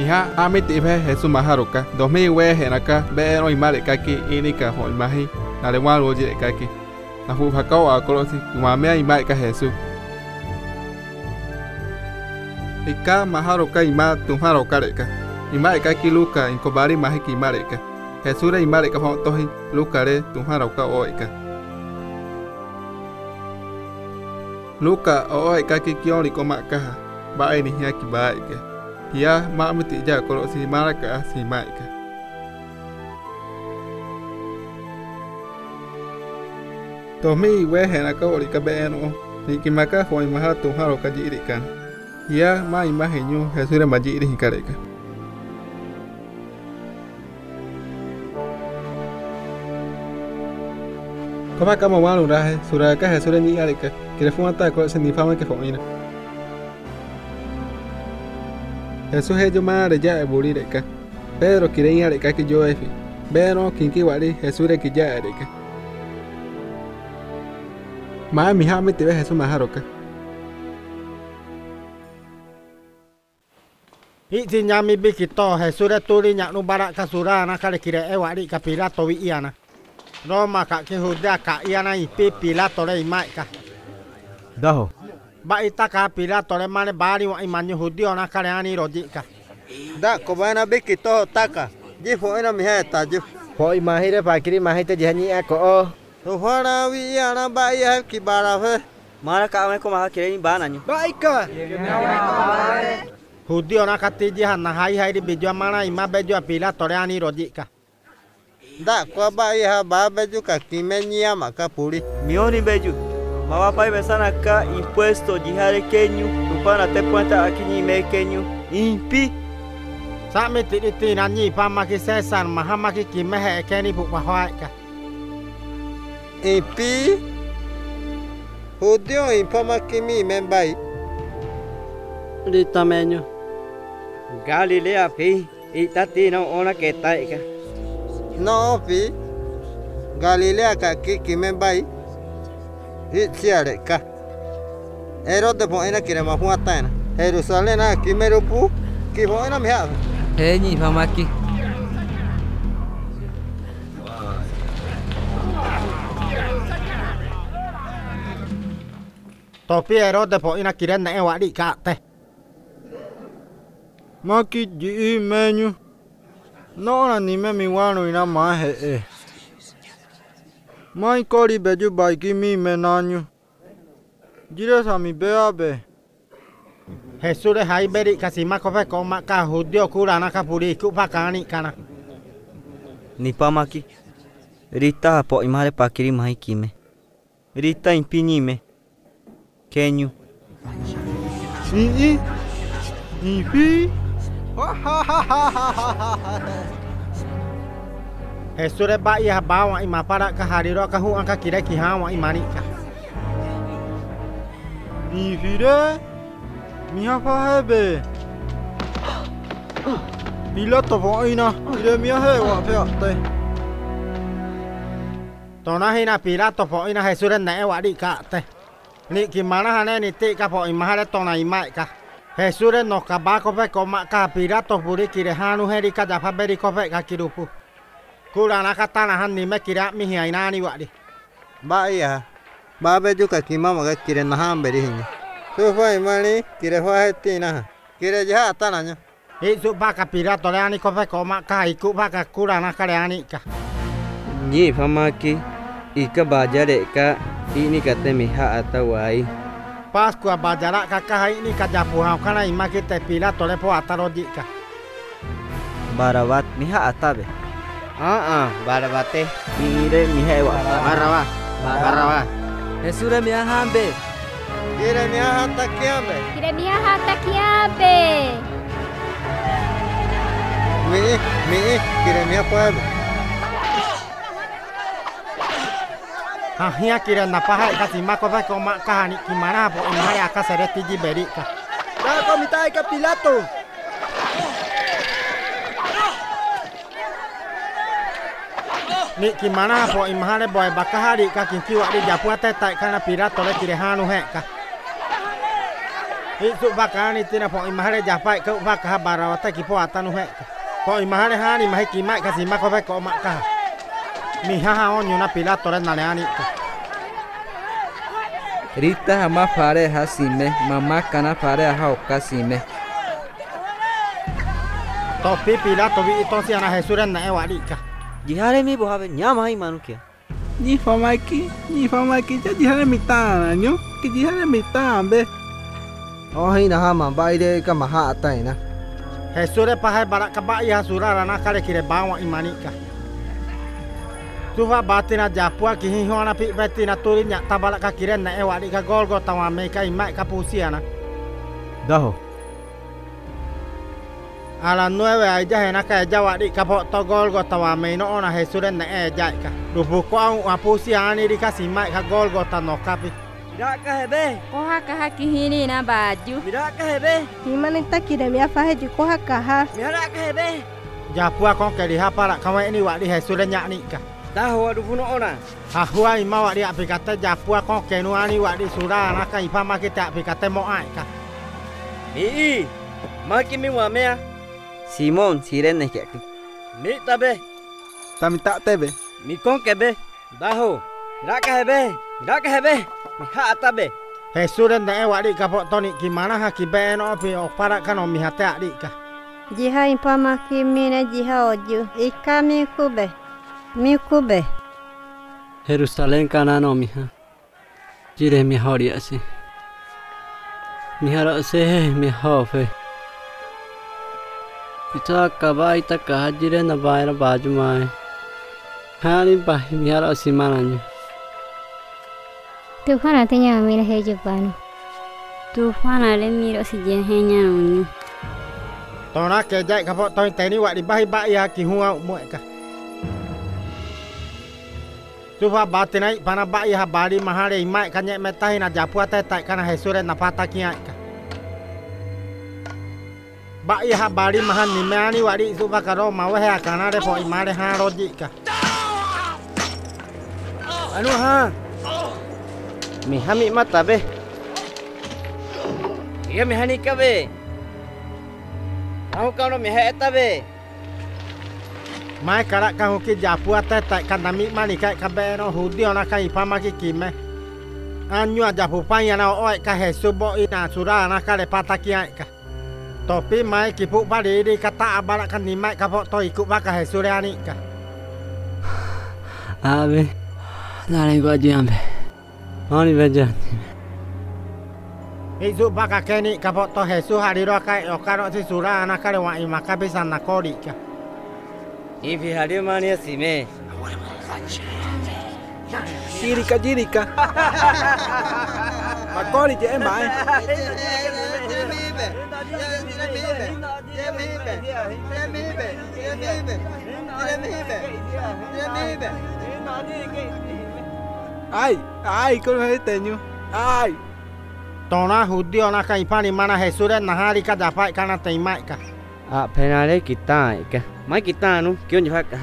Mija amiti ve Jesús maharoka. 2000 we henaka be no imale kaki inika ho imahi. Na le wan roji kaki. Na fu hakao akolosi umamea imale ka Jesús. Ika maharoka ima tumaroka reka. Imale kaki luka inkobari mahiki imaleka. Jesús re imaleka hontohi luka re tumaroka oika. Luka oika ki kiori komakaha. Bae ni haki baike. Hia mamiti ja kolosi maraka si maika. Tomi we henaka olika beno. Nikimaka hoi maha tumaroka jirikan. Hia ma imahenyu Jesús re majiri hikareka. Koma kama walu rahe suraka Jesús re ni areka. Kire fuata ko senifama ke foina. Jesús es yo madre ya buri reka. Pedro quiere ir a reka que yo efi. Pero kinki wali Jesús re que ya reka. Ma mi ha me te ve Jesús maharoka. Iti nyami bikito Jesús re turi nyak nu barak kasura na kale kire e wali ka Pilato wi iana. Roma ka ke huda ka iana ipi Pilato re imai ka. Daho. Ba itaka Pilato le mane bari wa imanyu hudio na kale ani rodika. Da kobana bikito taka. Jifo ina miheta jif. Po imahire pakiri mahite jihani ako o. Tuhana wi ana ba ya kibara fe. Mara ka ame ko maha kire ni bana nyu. Baika. Hudio na katiji hana hai di bejo mana ima bejo Pilato le ani rodika. Da kwa ba ya ba bejo ka kimenya maka puri. Mioni beju. Mawa pai besana ka impuesto jihare kenyu. Upana te puenta akini me kenyu. Impi. Sami titi nanyi pama ki sesan mahama ki kimehe ekeni bu mahwai ka. Impi. Hudio impama kimi membai. Dita menyu. Galilea pi. Itati no ona ketai ka. No pi. Galilea ka ki membai. Hiciare ka. Erote po ina kire mahuata na. Jerusalén na kimerupu. Ki po ina miha. Nyi famaki. Topi Erote po ina kire na e wadi ka te. Maki ji menyu. No na ni me mi wanu ina mahe e. Mai kori beju baiki mi menanyu. Jire sami beabe. Jesús re hai beri kasima kofe koma ka hudio kura na kapuri kupa kani kana. Nipa maki. Rita po imare pakiri mahi kime. Rita impini me. Kenyu. Ipi. Jesús re ba ia bawa ima para ka hariro ka hu anka kire ki hawa imanika. Ifire. Miha fahebe. Pilato voina. Ire miha hewa feate. Tona hina Pilato po ina Jesús re na e wadi ka te. Ni kimana hane ni te ka po imahare tona imai ka. Jesús re no ka ba kofe koma ka Pilato puri kire hanu heri ka jafa beri kofe ka kirupu. Kura na katana han ni me kira mi hi inani wadi. Ba ya. Ba beju ka kimama ga kire na han beri hinya. Sufa imani kire fa hetina. Kire jaha tananya. Isu ba ka Pilato le ani kofe koma ka iku ba ka kura na kare ani ka. Nyi famaki. Ika bajare ka ini kate miha atawai. Pascua bajara ka ka ini ka japu ha kana imaki te Pilato le po atarodi ka. Barabat miha atabe. Barabate. Ire miha wa. Barawa. Jesús re miha hambe. Kire miha hata kiambe. Kire miha hata kiambe. Mi kire miha poebe. Hia kira na paha kasima kofe koma ka ni kimana po imare aka sere tiji beri ka. Da komitai ka Pilato. Ni kimana po imahare boy bakahari ka kinki wadi japu ate tai kana Pilato le kire hanu he ka. Itu baka ni tina po imahare japai ke baka barawata ki po atanu he. Po imahare hani mahi ki mai kasi mako pe ko maka. Mi ha onyo na Pilato re na leani. Rita hama fare hasime, mama kana fare ha okasime. Topi Pilato vi itosi ana Jesús re na ewadi ka. Jihare mi bohabe nyama hi manukia. Ni famaki ja jihare mitana nyo. Ki jihare mitambe. Oh hina hama baide ka maha atai na. Jesús re pahai barak ka ba ya surara na kare kire bawa imani ka. Tuva batina japua ki hi hona pi betina tulinya tabala ka kire na ewadi ka Golgota wa me ka imai ka pusiana. Daho. A las 9 aja hena ka jawadi ka po to Golgota wa me no ona Jesús re na eja ka. Rupu ko a pusiani di ka simai ka Golgota no kapi. Mira ka hebe. Koha kaha kihini na baju. Mira ka hebe. Himani takire mia fahe di koha kaha. Mira ka hebe. Japua kon ke di hapala kawa ini wadi Jesús re nyani ka. Daho adu puno ona. Hahua ima wadi apikate japua kon ke nuani wadi sura na ka ipa makita apikate mo ai ka. Mi maki mi wa mea. Simon sirene ke. Mi tabe. Tami tak tebe. Mi kon kebe. Daho. Mira ka hebe. Mira ka hebe. Miha atabe. Jesús re na wadi ka po toni gimana ha ki be no pi o para ka no mi hate adi ka. Jiha impama kimine jiha oju. Ikami kube. Mi kube. Jerusalén kanano miha. Jire mi hori asi. Mi hara se mi hofe. Ita kabai ta kahajire na baira baju mai. Hani bahi mi hara asi mananyo. Tufana tenya mira heje pano. Tufana le miro si jehenya unyu. Tona ke jai ka po toi teni wadi bahi ba ya ki hua mo ka. Tufa batinai pana ba ya bari mahare imai kanye metai na japua te tai kana Jesús re na pata kia ka. Ba ya bari mahan ni meani wadi suba karo mawe ha kana re po imare ha roji ka. Anu ha. Mi hami mata be. Iya mi hani ka be. Aku kau no mi heta be. Mai kara ka hoki japua te tai kana mi mani kai ka be no hudi ona kai pama ki kime. Anyu aja pupanya na oi ka Jesús bo ina sura na ka le pata kia ka. Topi mai ki pu bari di kata abala kan ni mai ka po to ikut ba ka Jesús re ani ka. Abe. Nare gua jambe. Ani beja. Isu baka keni ka po to Jesús hari ro kai o karo si sura na ka le wa imaka bisa na kori ka. Ifi hari mania sime. Jirika. Makori je emai. Ai, con hai tenyu. Ai. Tona hudio na kai pani mana Jesús re na hari ka dapai kana te mai ka. A penale kita ka. Mai kita nu kion jha ka.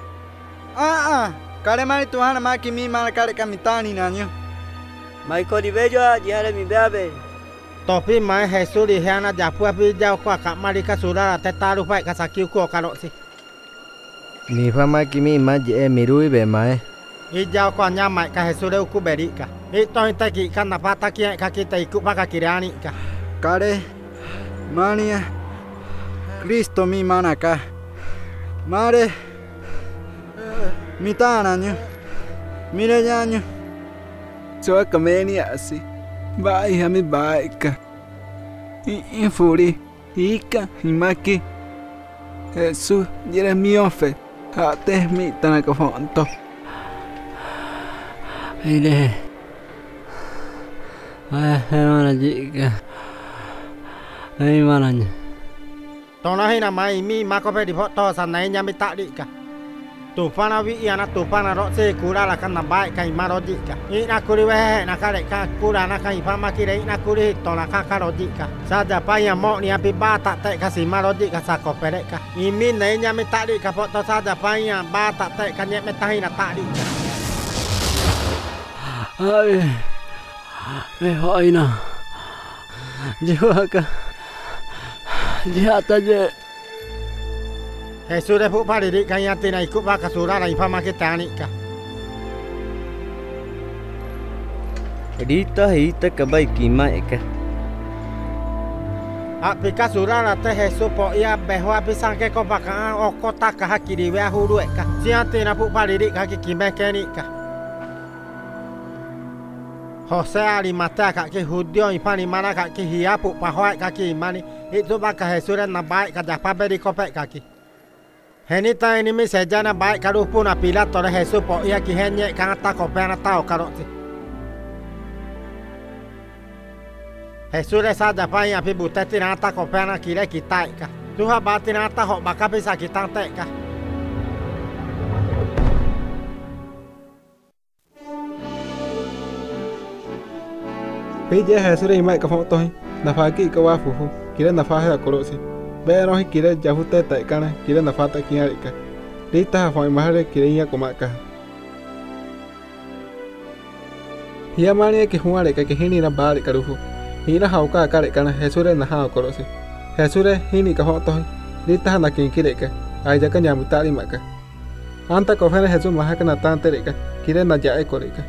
Kare mari Tuhan ma ki mi mana kare kamitani nanyo. Mai ko di bejo jihare mi beabe. Topi mai Jesús di hana japua pi jau ko ka mari ka sura te taru pai ka sakiu ko karo si. Ni fama kimi maje mirui be mai. I jau ko nya mai ka Jesús re ku beri ka. I to inte ki kana pata ki ka kita ikut ba ka kirani ka. Kare mania Cristo mi mana ka. Mare mitana nyo. Mire nyanyo. Choa kameni asi. Bai hami bai ka. I furi. Ika himaki. Jesús jire mi ofe. Hate mi tanaka fonto. Ile. Mana jika. Ai mananya. Tona hina mai mi mako pe di foto sanai nya mi tak di ka. Tufana wi ana tufana ro se kura la kana bai kai maroji ka. Ina kuri we na kare ka kura na kai pama kire ina kuri tona ka karoji ka. Saja pa ya mo ni api ba ta te ka si maroji ka sa ko pere ka. Imi nei nya mi tak di ka foto saja pa ya ba ta te ka nya me tai na tak di ka. Ai. Me hoina. Jiwa ka. Jiha taje. Jesús phu pa ri ka ya tina ikut ba ka sura la ifa ma ke tani ka. Rita hita kabai kima eka. Apika sura la te Jesús po ia behwa bisa ke ko ba ka o kota ka hakiri we huru ka. Sia tina phu pa ri ka ki kime ke ni ka. Jose Arimata ka ki Judio ipani mana ka ki hiapu pa hoi ka ki mani itu ba ka Jesús na bai ka ja pa beri ko pe ka ki. Henita ini mi seja na bai ka rupu na Pilato de Jesús po ia ki henye ka ta ko pe na ta o karoti. Jesús sa ja pa ia pi buteti na ta ko pe na ki le ki tai ka. Tu ha ba ti na ta ho ba ka bisa ki tang te ka. Pije Jesús imai ka phong tohi na fa ki ka wa fu kire na fa ha korosi be no hi kire ja fu te tai kana kire na fa ta ki ari ka rita fa ma hare kire ya ko ma ka hiya mani ke hu are ka ke hini na ba ka ru fu hina ha ka ka re kana Jesús na ha korosi Jesús hini ka ho tohi rita na ki kire ka ai ja ka nya mu ta ri ma ka anta ko fa Jesús ma ha ka na tan te re ka kire na ja e ko re ka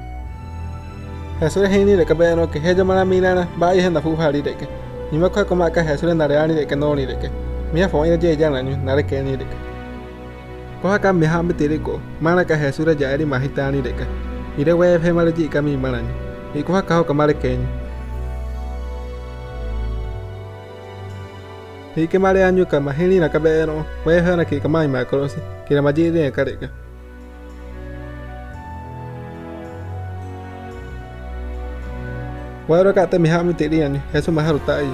Jesús hini de kabe no que heja mana milana ba i henda fu hari de que ni ma ko ma ka Jesús na reani de que no ni de que mi fo ina je jana ni na re que ni de que ko ka mi ha mi tire ko mana ka Jesús ja eri mahita ni de que ire we phe ma ji ka mi mana ni ko ka ka ma re que ni que mare anyu ka ma hini na kabe no we ha na ki ka mai ma ko si ki ma ji de ka de que Waro kata mihami tiriani Jesús maharuta ai.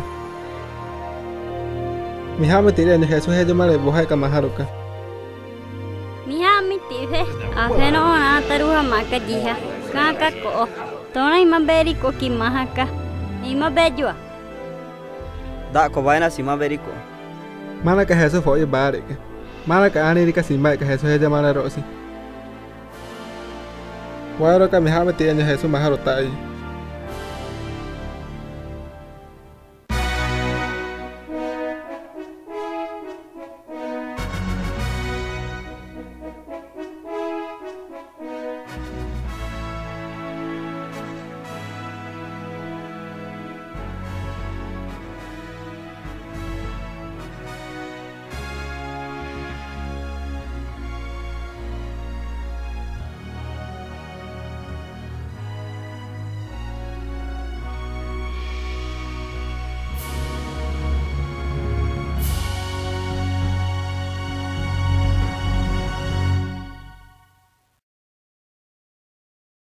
Mihami tiriani Jesús heja mare bohai ka maharuka. Mihami tire afeno na taruha maka jiha ka ko. Tona ima beri ko ki mahaka. Ima bejua. Da ko vaina sima beri ko. Mana ka Jesús foi bare ke. Mana ka ani ka sima ka Jesús heja mare rosi. Waro ka mihami tiriani Jesús maharuta ai.